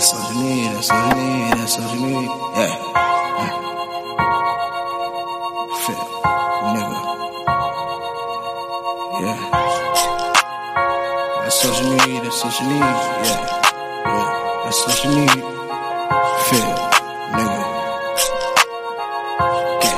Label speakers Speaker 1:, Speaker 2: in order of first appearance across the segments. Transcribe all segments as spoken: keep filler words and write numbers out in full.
Speaker 1: That's what you need, that's what you need, that's what you need. Yeah. yeah. Fit, nigga. Yeah. That's what you need, that's what you need. Yeah. Yeah. That's what you need. Fit, nigga. Yeah.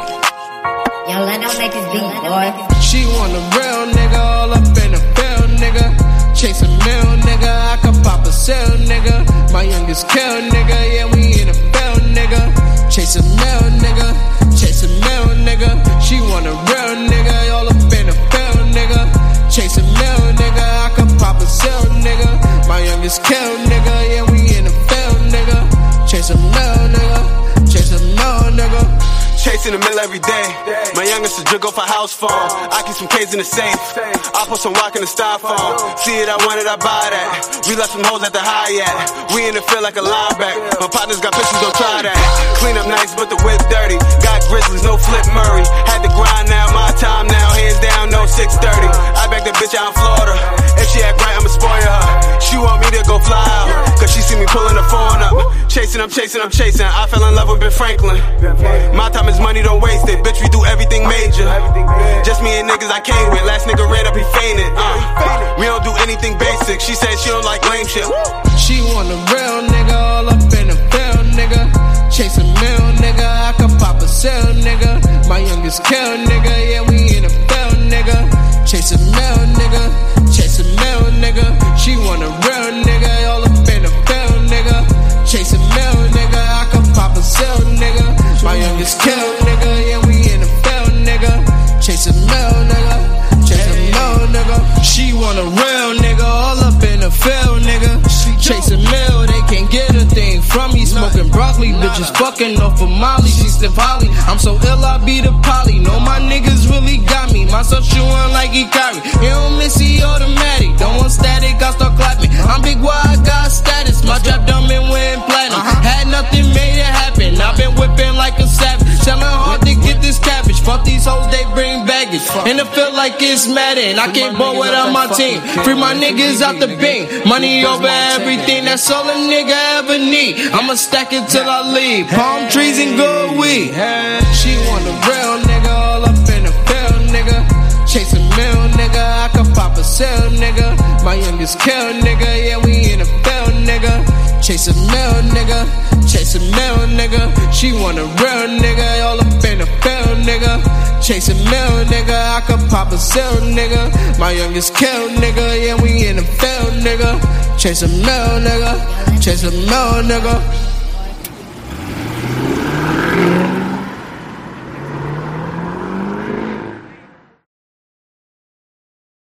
Speaker 2: Yo, let them make this beat, boy.
Speaker 1: She want a real nigga, all up in the field, nigga. Chase a mill, nigga. I can pop a cell, nigga. My youngest kill, nigga. Yeah, we in the field, nigga. Chase a mill, nigga. Chase a mill, nigga. She want a real nigga, all up in the field, nigga. Chase a mill, nigga. I can pop a cell, nigga. My youngest kill, nigga. Yeah, we in the field, nigga. Chase a mill, nigga. Chase a mill, nigga.
Speaker 3: Chasing the mill every day. My youngest is drink off a house phone. I keep some K's in the safe. I put some rock in the styrofoam. See it, I want it, I buy that. We left some hoes at the Hyatt. We in the field like a linebacker. My partners got pistols, don't try that. Clean up nice, but the whip dirty. Got Grizzlies, no Flip Murray. Had to grind now, my time now. Hands down, no six thirty. I back that bitch out in Florida. If she act right, I'ma spoil her. She want me to go fly out, cause she see me pulling the phone up. Chasing, I'm chasing, I'm chasing. I fell in love with Ben Franklin. My time is money, don't waste it. Bitch, we do everything major. Just me and niggas I came with. Last nigga ran up, he fainted. Uh, we don't do anything basic. She said she don't like lame shit.
Speaker 1: She want a real nigga, all up in the field, nigga. Chase a mill, nigga. I can pop a cell, nigga. My youngest kill, nigga. Yeah, we in the field, nigga. Chase a mill, nigga. Chase a mill, nigga. She want a real nigga, all up in the field, nigga. Chase a mill, nigga. I can pop a cell, nigga. My youngest kill, nigga. Yeah, we in the field, nigga. Chase a mill, nigga. Chase a mill, nigga. She want a real nigga, all up in the field, nigga. Chase a mill, they can't get a thing from me. Smoking broccoli, bitches fucking off of Molly. She stiff Holly, I'm so ill I be the poly. Know my niggas really got me. Myself chewing like he carry. He don't miss, he automatic. Don't want static, I start clapping. I'm big, why I got status. My trap dumb and went platinum. Had nothing, made it happen. I've been whipping like a savage. Selling hard to get this cabbage. Fuck these hoes, they bring baggage. And it feel like it's Madden. I can't ball without my team. Free my niggas out the bing. Money over everything, that's all a nigga ever need. I'ma stack it till I leave. Palm trees and good weed. She want a real nigga, all up in the field, nigga. Chase a mill, nigga. I can pop a cell, nigga. My youngest kill, nigga. Yeah, we in the field, nigga. Chase a mill, nigga. Chase a mill, nigga. She want a real nigga, all up in the field, nigga. Chase a mill, nigga. I can pop a cell, nigga. My youngest kill, nigga. Yeah, we in the field, nigga. Chase a mill, nigga. Chase a mill, nigga.